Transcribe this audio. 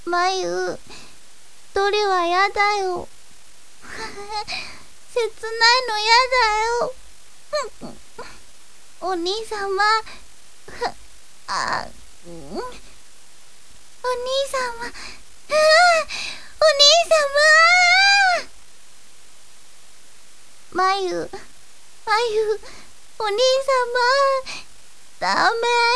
まゆ、どれはやだよ。切ないのやだよ。お兄様、あ、お兄様、お兄様。まゆ、お兄様、ダメ。